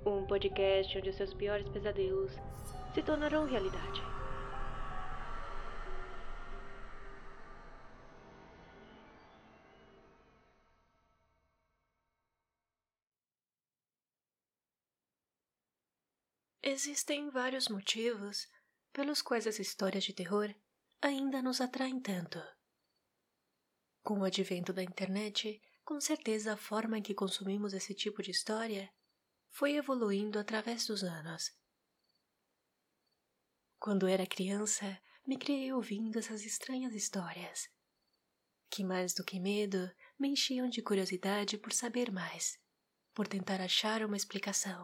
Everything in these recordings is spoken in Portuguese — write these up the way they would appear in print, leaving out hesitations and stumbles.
Um podcast onde os seus piores pesadelos se tornarão realidade. Existem vários motivos pelos quais as histórias de terror ainda nos atraem tanto. Com o advento da internet, com certeza a forma em que consumimos esse tipo de história foi evoluindo através dos anos. Quando era criança, me criei ouvindo essas estranhas histórias, que mais do que medo, me enchiam de curiosidade por saber mais, por tentar achar uma explicação.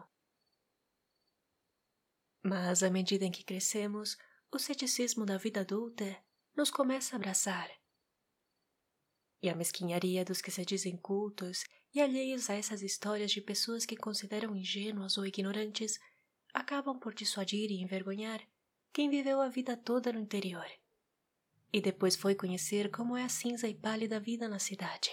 Mas à medida em que crescemos, o ceticismo da vida adulta nos começa a abraçar. E a mesquinharia dos que se dizem cultos e alheios a essas histórias de pessoas que consideram ingênuas ou ignorantes acabam por dissuadir e envergonhar quem viveu a vida toda no interior e depois foi conhecer como é a cinza e pálida vida na cidade.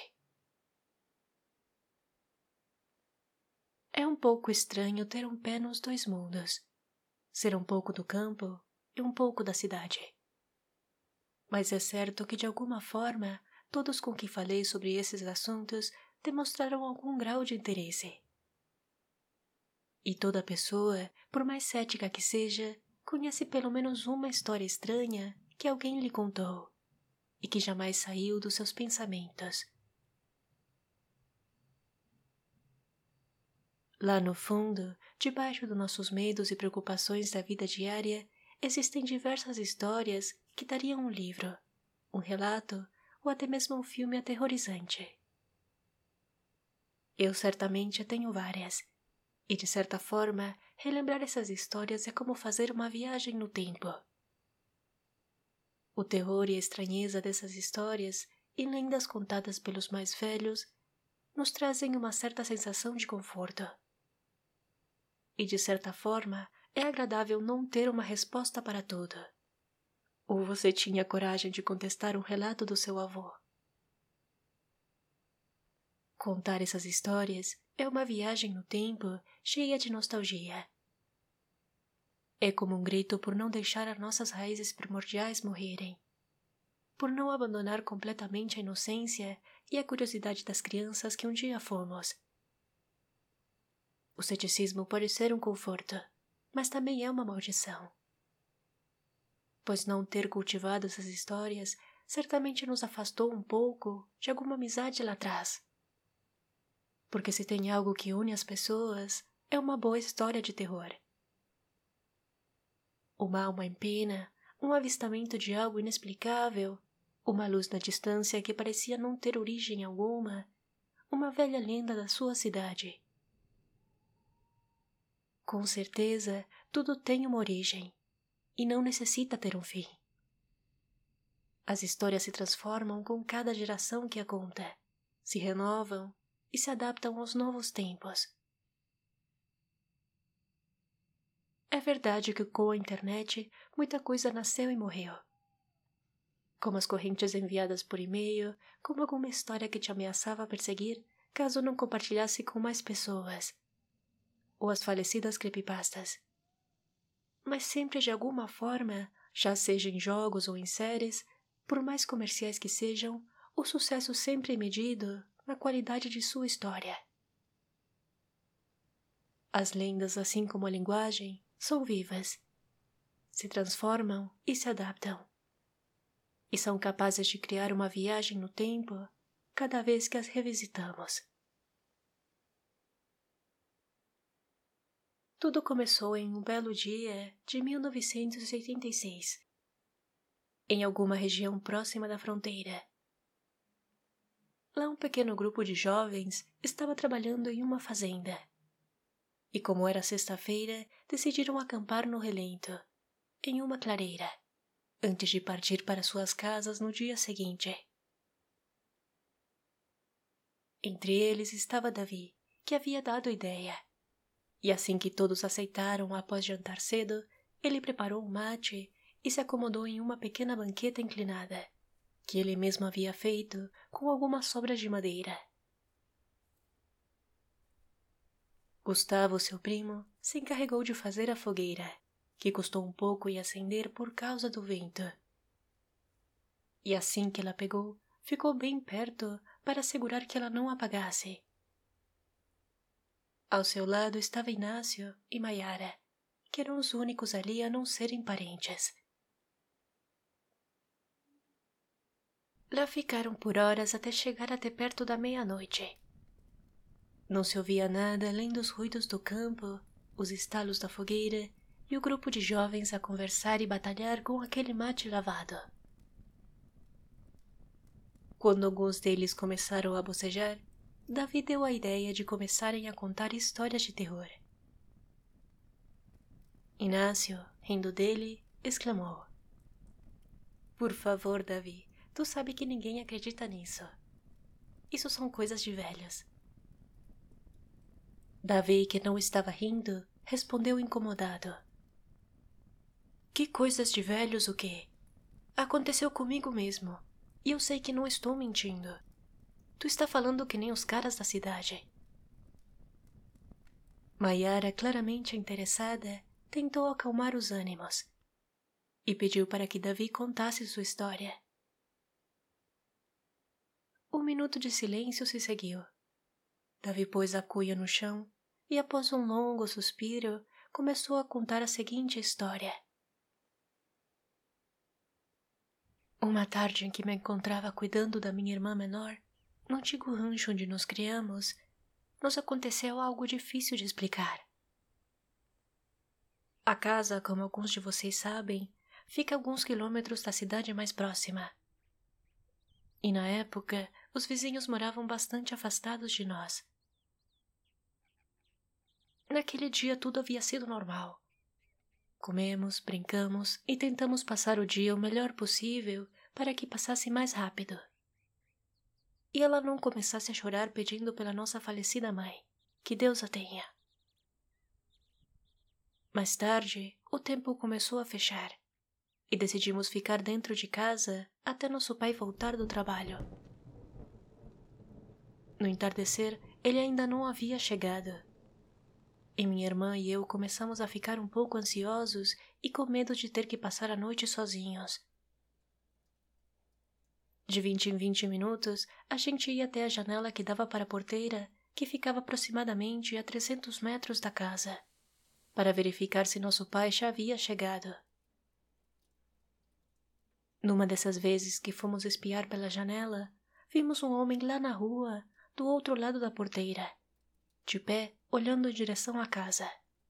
É um pouco estranho ter um pé nos dois mundos, ser um pouco do campo e um pouco da cidade. Mas é certo que de alguma forma todos com quem falei sobre esses assuntos demonstraram algum grau de interesse. E toda pessoa, por mais cética que seja, conhece pelo menos uma história estranha que alguém lhe contou e que jamais saiu dos seus pensamentos. Lá no fundo, debaixo dos nossos medos e preocupações da vida diária, existem diversas histórias que dariam um livro, um relato ou até mesmo um filme aterrorizante. Eu certamente tenho várias, e de certa forma, relembrar essas histórias é como fazer uma viagem no tempo. O terror e a estranheza dessas histórias e lendas contadas pelos mais velhos nos trazem uma certa sensação de conforto. E de certa forma, é agradável não ter uma resposta para tudo. Ou você tinha coragem de contestar um relato do seu avô? Contar essas histórias é uma viagem no tempo cheia de nostalgia. É como um grito por não deixar as nossas raízes primordiais morrerem, por não abandonar completamente a inocência e a curiosidade das crianças que um dia fomos. O ceticismo pode ser um conforto, mas também é uma maldição. Pois não ter cultivado essas histórias certamente nos afastou um pouco de alguma amizade lá atrás. Porque se tem algo que une as pessoas, é uma boa história de terror. Uma alma em pena, um avistamento de algo inexplicável, uma luz na distância que parecia não ter origem alguma, uma velha lenda da sua cidade. Com certeza, tudo tem uma origem, e não necessita ter um fim. As histórias se transformam com cada geração que a conta, se renovam e se adaptam aos novos tempos. É verdade que com a internet muita coisa nasceu e morreu. Como as correntes enviadas por e-mail, como alguma história que te ameaçava perseguir caso não compartilhasse com mais pessoas, ou as falecidas creepypastas. Mas sempre de alguma forma, já seja em jogos ou em séries, por mais comerciais que sejam, o sucesso sempre é medido na qualidade de sua história. As lendas, assim como a linguagem, são vivas, se transformam e se adaptam, e são capazes de criar uma viagem no tempo cada vez que as revisitamos. Tudo começou em um belo dia de 1986, em alguma região próxima da fronteira. Lá um pequeno grupo de jovens estava trabalhando em uma fazenda. E como era sexta-feira, decidiram acampar no relento, em uma clareira, antes de partir para suas casas no dia seguinte. Entre eles estava Davi, que havia dado ideia. E assim que todos aceitaram após jantar cedo, ele preparou um mate e se acomodou em uma pequena banqueta inclinada, que ele mesmo havia feito com algumas sobras de madeira. Gustavo, seu primo, se encarregou de fazer a fogueira, que custou um pouco em acender por causa do vento. E assim que ela pegou, ficou bem perto para assegurar que ela não apagasse. Ao seu lado estava Inácio e Maiara, que eram os únicos ali a não serem parentes. Lá ficaram por horas até chegar até perto da meia-noite. Não se ouvia nada além dos ruídos do campo, os estalos da fogueira e o grupo de jovens a conversar e batalhar com aquele mate lavado. Quando alguns deles começaram a bocejar, Davi deu a ideia de começarem a contar histórias de terror. Inácio, rindo dele, exclamou: "Por favor, Davi, tu sabe que ninguém acredita nisso. Isso são coisas de velhos." Davi, que não estava rindo, respondeu incomodado: "Que coisas de velhos o quê? Aconteceu comigo mesmo, e eu sei que não estou mentindo. Tu está falando que nem os caras da cidade." Maiara, claramente interessada, tentou acalmar os ânimos e pediu para que Davi contasse sua história. Um minuto de silêncio se seguiu. Davi pôs a cuia no chão e, após um longo suspiro, começou a contar a seguinte história. Uma tarde em que me encontrava cuidando da minha irmã menor, no antigo rancho onde nos criamos, nos aconteceu algo difícil de explicar. A casa, como alguns de vocês sabem, fica a alguns quilômetros da cidade mais próxima. E na época, os vizinhos moravam bastante afastados de nós. Naquele dia tudo havia sido normal. Comemos, brincamos e tentamos passar o dia o melhor possível para que passasse mais rápido. E ela não começasse a chorar pedindo pela nossa falecida mãe, que Deus a tenha. Mais tarde, o tempo começou a fechar e decidimos ficar dentro de casa até nosso pai voltar do trabalho. No entardecer, ele ainda não havia chegado. E minha irmã e eu começamos a ficar um pouco ansiosos e com medo de ter que passar a noite sozinhos. De 20 em 20 minutos, a gente ia até a janela que dava para a porteira, que ficava aproximadamente a 300 metros da casa, para verificar se nosso pai já havia chegado. Numa dessas vezes que fomos espiar pela janela, vimos um homem lá na rua, do outro lado da porteira, de pé, olhando em direção à casa.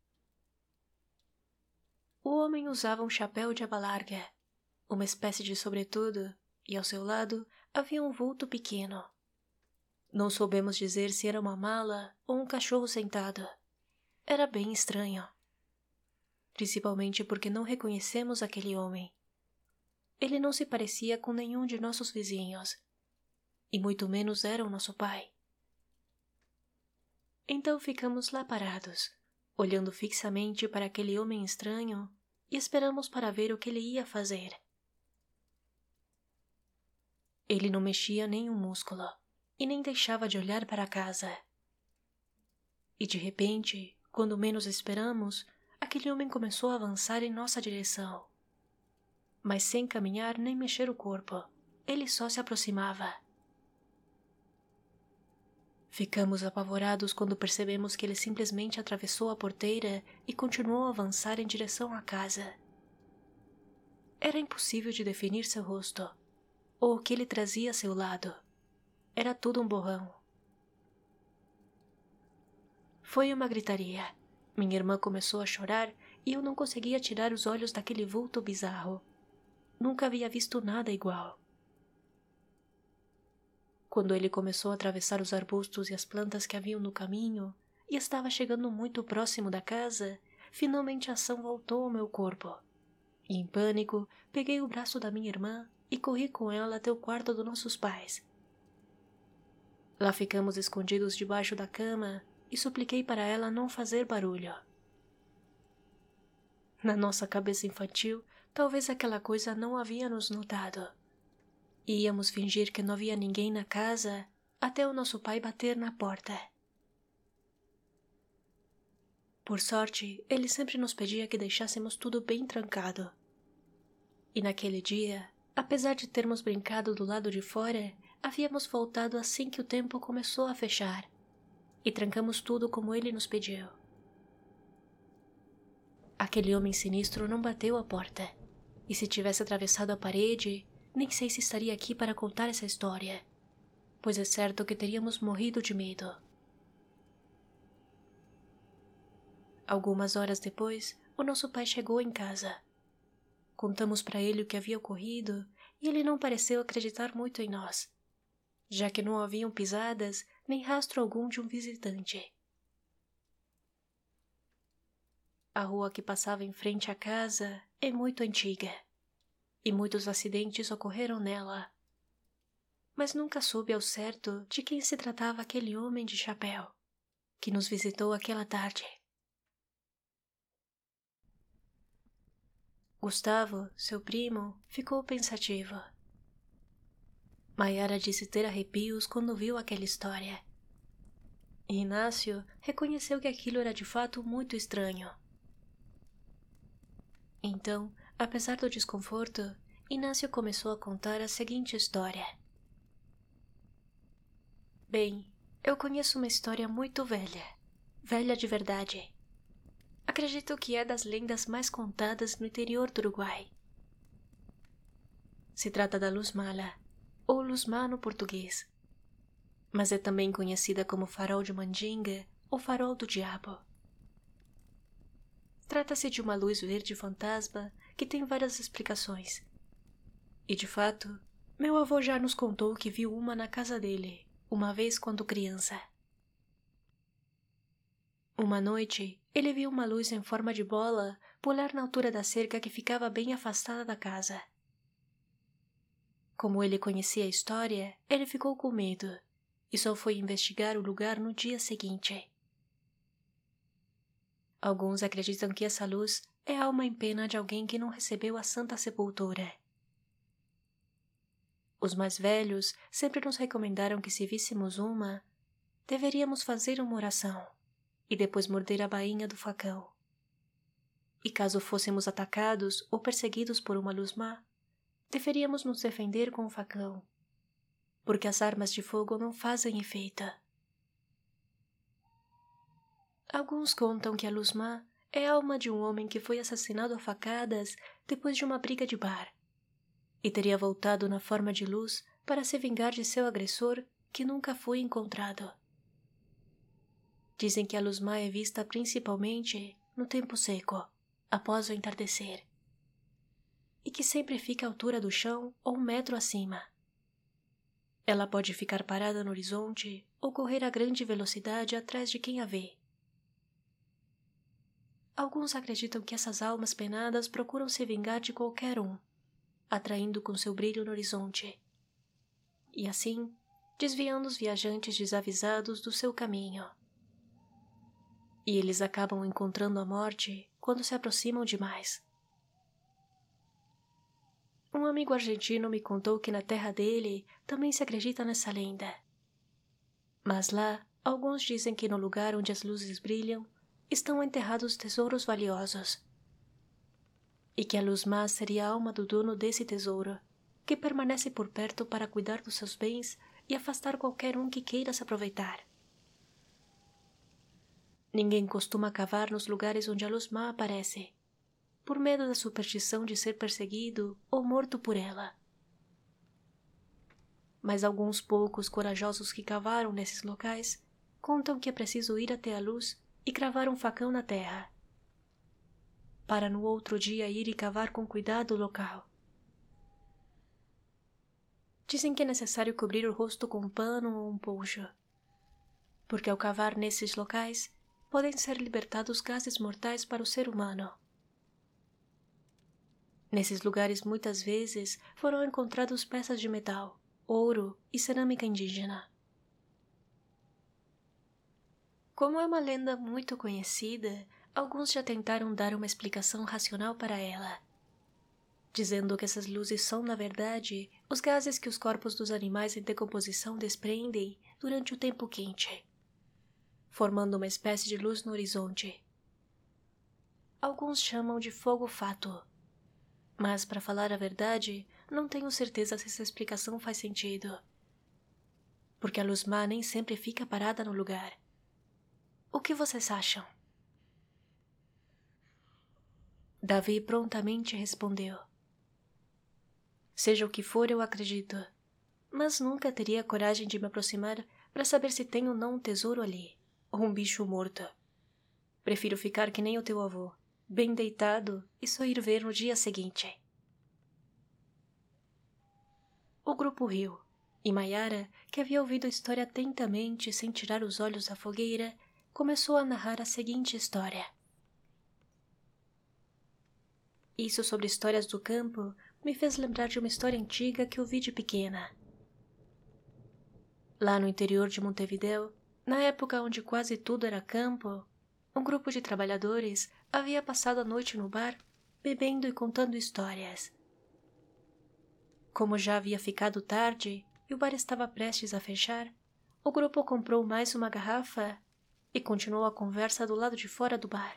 O homem usava um chapéu de aba larga, uma espécie de sobretudo, e ao seu lado havia um vulto pequeno. Não soubemos dizer se era uma mala ou um cachorro sentado. Era bem estranho. Principalmente porque não reconhecemos aquele homem. Ele não se parecia com nenhum de nossos vizinhos, e muito menos era o nosso pai. Então ficamos lá parados, olhando fixamente para aquele homem estranho e esperamos para ver o que ele ia fazer. Ele não mexia nem um músculo e nem deixava de olhar para a casa. E de repente, quando menos esperamos, aquele homem começou a avançar em nossa direção. Mas sem caminhar nem mexer o corpo, ele só se aproximava. Ficamos apavorados quando percebemos que ele simplesmente atravessou a porteira e continuou a avançar em direção à casa. Era impossível de definir seu rosto, ou o que ele trazia a seu lado. Era tudo um borrão. Foi uma gritaria. Minha irmã começou a chorar e eu não conseguia tirar os olhos daquele vulto bizarro. Nunca havia visto nada igual. Quando ele começou a atravessar os arbustos e as plantas que haviam no caminho e estava chegando muito próximo da casa, finalmente a ação voltou ao meu corpo. E em pânico, peguei o braço da minha irmã e corri com ela até o quarto dos nossos pais. Lá ficamos escondidos debaixo da cama e supliquei para ela não fazer barulho. Na nossa cabeça infantil, talvez aquela coisa não havia nos notado. E íamos fingir que não havia ninguém na casa até o nosso pai bater na porta. Por sorte, ele sempre nos pedia que deixássemos tudo bem trancado. E naquele dia, apesar de termos brincado do lado de fora, havíamos voltado assim que o tempo começou a fechar, e trancamos tudo como ele nos pediu. Aquele homem sinistro não bateu a porta, e se tivesse atravessado a parede, nem sei se estaria aqui para contar essa história, pois é certo que teríamos morrido de medo. Algumas horas depois, o nosso pai chegou em casa. Contamos para ele o que havia ocorrido e ele não pareceu acreditar muito em nós, já que não haviam pisadas nem rastro algum de um visitante. A rua que passava em frente à casa é muito antiga e muitos acidentes ocorreram nela, mas nunca soube ao certo de quem se tratava aquele homem de chapéu que nos visitou aquela tarde. Gustavo, seu primo, ficou pensativo. Maiara disse ter arrepios quando viu aquela história. E Inácio reconheceu que aquilo era de fato muito estranho. Então, apesar do desconforto, Inácio começou a contar a seguinte história. Bem, eu conheço uma história muito velha, velha de verdade. Acredito que é das lendas mais contadas no interior do Uruguai. Se trata da Luz Mala, ou Luz Má no português, mas é também conhecida como Farol de Mandinga ou Farol do Diabo. Trata-se de uma luz verde fantasma que tem várias explicações. E de fato, meu avô já nos contou que viu uma na casa dele, uma vez quando criança. Uma noite, ele viu uma luz em forma de bola pular na altura da cerca que ficava bem afastada da casa. Como ele conhecia a história, ele ficou com medo e só foi investigar o lugar no dia seguinte. Alguns acreditam que essa luz é a alma em pena de alguém que não recebeu a Santa Sepultura. Os mais velhos sempre nos recomendaram que se víssemos uma, deveríamos fazer uma oração e depois morder a bainha do facão. E caso fôssemos atacados ou perseguidos por uma luz má, deveríamos nos defender com o facão, porque as armas de fogo não fazem efeito. Alguns contam que a luz má é a alma de um homem que foi assassinado a facadas depois de uma briga de bar, e teria voltado na forma de luz para se vingar de seu agressor que nunca foi encontrado. Dizem que a luz má é vista principalmente no tempo seco, após o entardecer, e que sempre fica à altura do chão ou 1 metro acima. Ela pode ficar parada no horizonte ou correr a grande velocidade atrás de quem a vê. Alguns acreditam que essas almas penadas procuram se vingar de qualquer um, atraindo com seu brilho no horizonte, e assim desviando os viajantes desavisados do seu caminho. E eles acabam encontrando a morte quando se aproximam demais. Um amigo argentino me contou que na terra dele também se acredita nessa lenda. Mas lá, alguns dizem que no lugar onde as luzes brilham, estão enterrados tesouros valiosos. E que a luz má seria a alma do dono desse tesouro, que permanece por perto para cuidar dos seus bens e afastar qualquer um que queira se aproveitar. Ninguém costuma cavar nos lugares onde a luz má aparece, por medo da superstição de ser perseguido ou morto por ela. Mas alguns poucos corajosos que cavaram nesses locais contam que é preciso ir até a luz e cravar um facão na terra, para no outro dia ir e cavar com cuidado o local. Dizem que é necessário cobrir o rosto com um pano ou um poncho, porque ao cavar nesses locais podem ser libertados gases mortais para o ser humano. Nesses lugares muitas vezes foram encontrados peças de metal, ouro e cerâmica indígena. Como é uma lenda muito conhecida, alguns já tentaram dar uma explicação racional para ela, dizendo que essas luzes são, na verdade, os gases que os corpos dos animais em decomposição desprendem durante o tempo quente, formando uma espécie de luz no horizonte, alguns chamam de fogo-fato. Mas, para falar a verdade, não tenho certeza se essa explicação faz sentido. Porque a luz má nem sempre fica parada no lugar. O que vocês acham? Davi prontamente respondeu. Seja o que for, eu acredito. Mas nunca teria coragem de me aproximar para saber se tem ou não um tesouro ali, ou um bicho morto. Prefiro ficar que nem o teu avô, bem deitado e só ir ver no dia seguinte. O grupo riu, e Maiara, que havia ouvido a história atentamente sem tirar os olhos da fogueira, começou a narrar a seguinte história. Isso sobre histórias do campo me fez lembrar de uma história antiga que ouvi de pequena. Lá no interior de Montevidéu, na época onde quase tudo era campo, um grupo de trabalhadores havia passado a noite no bar, bebendo e contando histórias. Como já havia ficado tarde e o bar estava prestes a fechar, o grupo comprou mais uma garrafa e continuou a conversa do lado de fora do bar.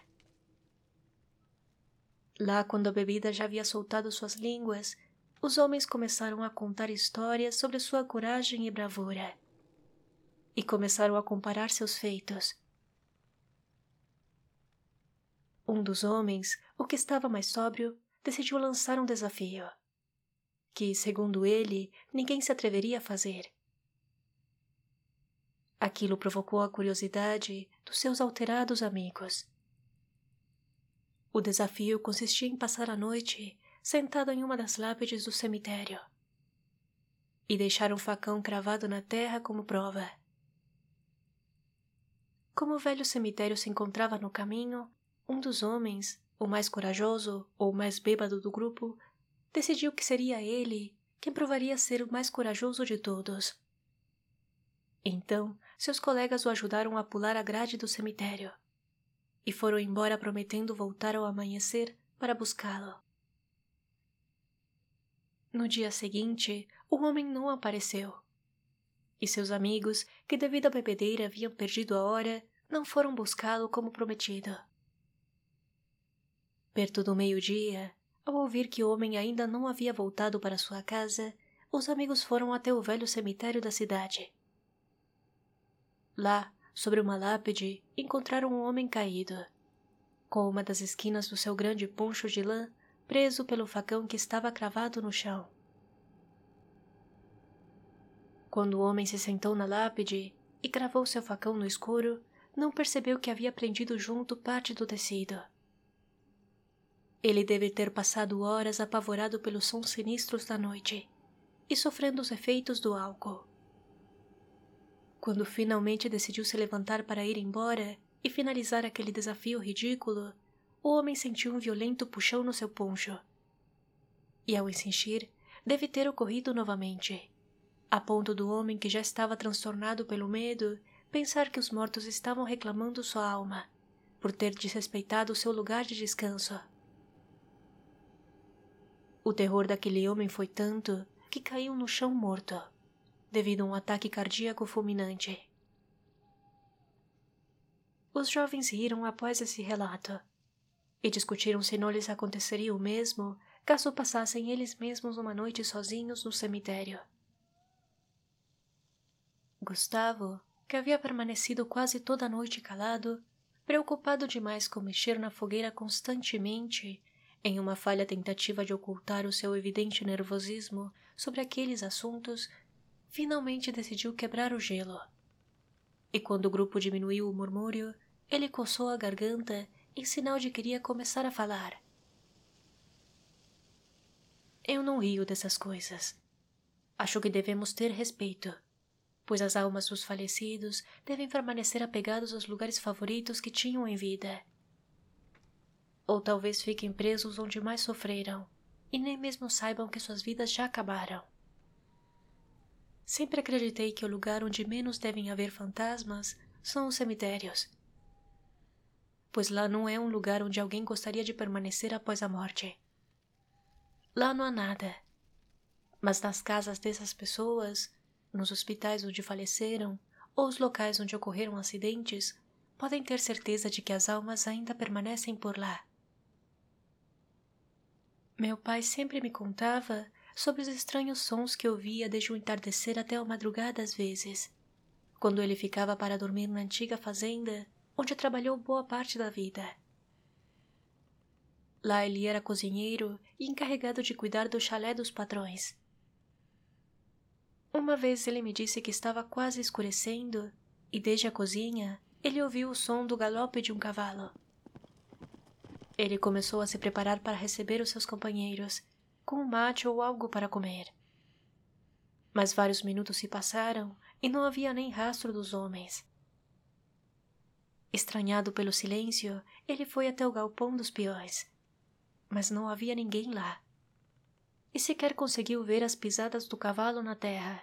Lá, quando a bebida já havia soltado suas línguas, os homens começaram a contar histórias sobre sua coragem e bravura. E começaram a comparar seus feitos. Um dos homens, o que estava mais sóbrio, decidiu lançar um desafio, que, segundo ele, ninguém se atreveria a fazer. Aquilo provocou a curiosidade dos seus alterados amigos. O desafio consistia em passar a noite sentado em uma das lápides do cemitério e deixar um facão cravado na terra como prova. Como o velho cemitério se encontrava no caminho, um dos homens, o mais corajoso ou o mais bêbado do grupo, decidiu que seria ele quem provaria ser o mais corajoso de todos. Então, seus colegas o ajudaram a pular a grade do cemitério e foram embora prometendo voltar ao amanhecer para buscá-lo. No dia seguinte, o homem não apareceu. E seus amigos, que devido à bebedeira haviam perdido a hora, não foram buscá-lo como prometido. Perto do meio-dia, ao ouvir que o homem ainda não havia voltado para sua casa, os amigos foram até o velho cemitério da cidade. Lá, sobre uma lápide, encontraram um homem caído, com uma das esquinas do seu grande poncho de lã preso pelo facão que estava cravado no chão. Quando o homem se sentou na lápide e cravou seu facão no escuro, não percebeu que havia prendido junto parte do tecido. Ele deve ter passado horas apavorado pelos sons sinistros da noite e sofrendo os efeitos do álcool. Quando finalmente decidiu se levantar para ir embora e finalizar aquele desafio ridículo, o homem sentiu um violento puxão no seu poncho. E ao insistir, deve ter ocorrido novamente, a ponto do homem, que já estava transtornado pelo medo, pensar que os mortos estavam reclamando sua alma, por ter desrespeitado seu lugar de descanso. O terror daquele homem foi tanto que caiu no chão morto, devido a um ataque cardíaco fulminante. Os jovens riram após esse relato e discutiram se não lhes aconteceria o mesmo caso passassem eles mesmos uma noite sozinhos no cemitério. Gustavo, que havia permanecido quase toda a noite calado, preocupado demais com mexer na fogueira constantemente, em uma falha tentativa de ocultar o seu evidente nervosismo sobre aqueles assuntos, finalmente decidiu quebrar o gelo. E quando o grupo diminuiu o murmúrio, ele coçou a garganta em sinal de que queria começar a falar. Eu não rio dessas coisas. Acho que devemos ter respeito, pois as almas dos falecidos devem permanecer apegados aos lugares favoritos que tinham em vida. Ou talvez fiquem presos onde mais sofreram, e nem mesmo saibam que suas vidas já acabaram. Sempre acreditei que o lugar onde menos devem haver fantasmas são os cemitérios, pois lá não é um lugar onde alguém gostaria de permanecer após a morte. Lá não há nada, mas nas casas dessas pessoas, nos hospitais onde faleceram ou os locais onde ocorreram acidentes, podem ter certeza de que as almas ainda permanecem por lá, Meu pai sempre me contava sobre os estranhos sons que ouvia desde o entardecer até a madrugada às vezes, quando ele ficava para dormir na antiga fazenda, onde trabalhou boa parte da vida. Lá ele era cozinheiro e encarregado de cuidar do chalé dos patrões. Uma vez ele me disse que estava quase escurecendo e desde a cozinha ele ouviu o som do galope de um cavalo. Ele começou a se preparar para receber os seus companheiros, com um mate ou algo para comer. Mas vários minutos se passaram e não havia nem rastro dos homens. Estranhado pelo silêncio, ele foi até o galpão dos peões, mas não havia ninguém lá. E sequer conseguiu ver as pisadas do cavalo na terra.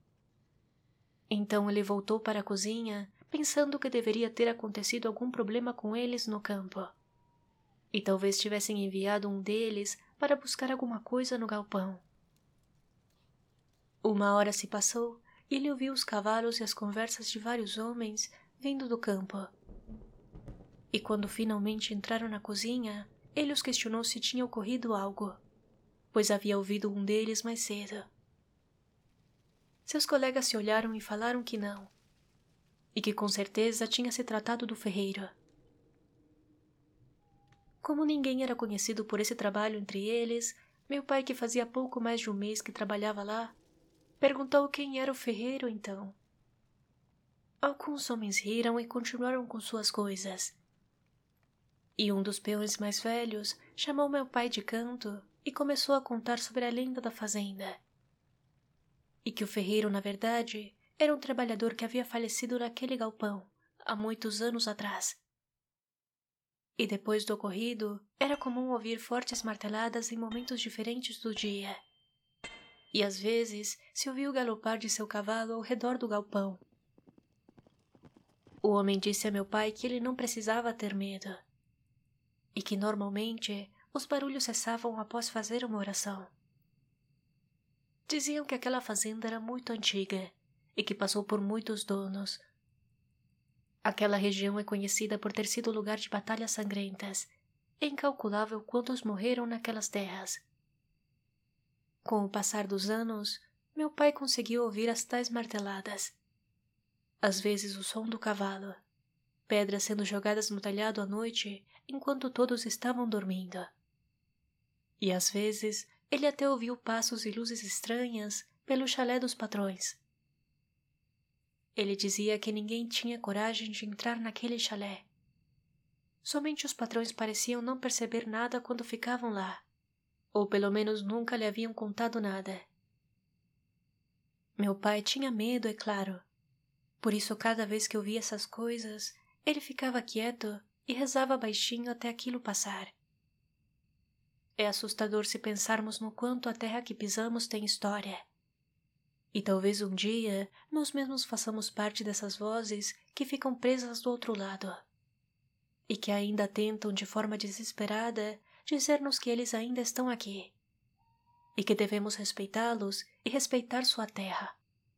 Então ele voltou para a cozinha, pensando que deveria ter acontecido algum problema com eles no campo. E talvez tivessem enviado um deles para buscar alguma coisa no galpão. 1 hora se passou e ele ouviu os cavalos e as conversas de vários homens vindo do campo. E quando finalmente entraram na cozinha, ele os questionou se tinha ocorrido algo, pois havia ouvido um deles mais cedo. Seus colegas se olharam e falaram que não, e que com certeza tinha se tratado do ferreiro. Como ninguém era conhecido por esse trabalho entre eles, meu pai, que fazia pouco mais de um mês que trabalhava lá, perguntou quem era o ferreiro então. Alguns homens riram e continuaram com suas coisas. E um dos peões mais velhos chamou meu pai de canto e começou a contar sobre a lenda da fazenda. E que o ferreiro, na verdade, era um trabalhador que havia falecido naquele galpão, há muitos anos atrás. E depois do ocorrido, era comum ouvir fortes marteladas em momentos diferentes do dia. E às vezes se ouvia o galopar de seu cavalo ao redor do galpão. O homem disse a meu pai que ele não precisava ter medo, e que normalmente os barulhos cessavam após fazer uma oração. Diziam que aquela fazenda era muito antiga e que passou por muitos donos. Aquela região é conhecida por ter sido lugar de batalhas sangrentas. É incalculável quantos morreram naquelas terras. Com o passar dos anos, meu pai conseguiu ouvir as tais marteladas. Às vezes o som do cavalo, pedras sendo jogadas no telhado à noite enquanto todos estavam dormindo. E às vezes ele até ouviu passos e luzes estranhas pelo chalé dos patrões. Ele dizia que ninguém tinha coragem de entrar naquele chalé. Somente os patrões pareciam não perceber nada quando ficavam lá, ou pelo menos nunca lhe haviam contado nada. Meu pai tinha medo, é claro. Por isso, cada vez que ouvia essas coisas, ele ficava quieto e rezava baixinho até aquilo passar. É assustador se pensarmos no quanto a terra que pisamos tem história. E talvez um dia nós mesmos façamos parte dessas vozes que ficam presas do outro lado. E que ainda tentam de forma desesperada dizer-nos que eles ainda estão aqui. E que devemos respeitá-los e respeitar sua terra.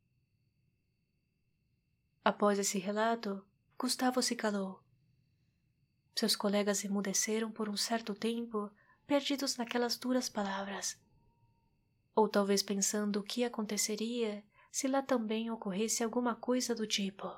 Após esse relato, Gustavo se calou. Seus colegas emudeceram por um certo tempo, perdidos naquelas duras palavras. Ou talvez pensando o que aconteceria se lá também ocorresse alguma coisa do tipo.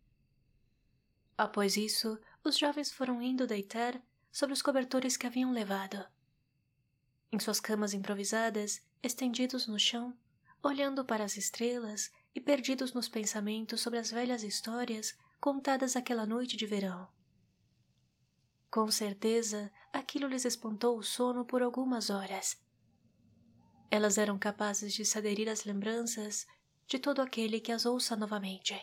Após isso, os jovens foram indo deitar sobre os cobertores que haviam levado. Em suas camas improvisadas, estendidos no chão, olhando para as estrelas e perdidos nos pensamentos sobre as velhas histórias contadas aquela noite de verão. Com certeza, aquilo lhes espantou o sono por algumas horas. Elas eram capazes de se aderir às lembranças de todo aquele que as ouça novamente.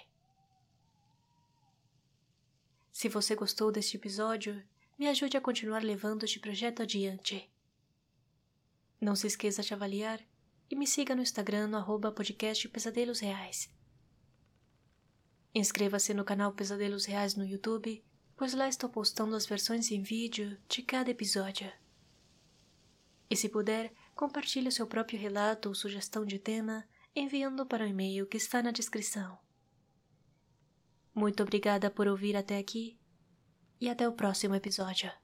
Se você gostou deste episódio, me ajude a continuar levando este projeto adiante. Não se esqueça de avaliar e me siga no Instagram no @podcast Pesadelos Reais. Inscreva-se no canal Pesadelos Reais no YouTube, pois lá estou postando as versões em vídeo de cada episódio. E se puder, compartilhe o seu próprio relato ou sugestão de tema enviando para o e-mail que está na descrição. Muito obrigada por ouvir até aqui e até o próximo episódio.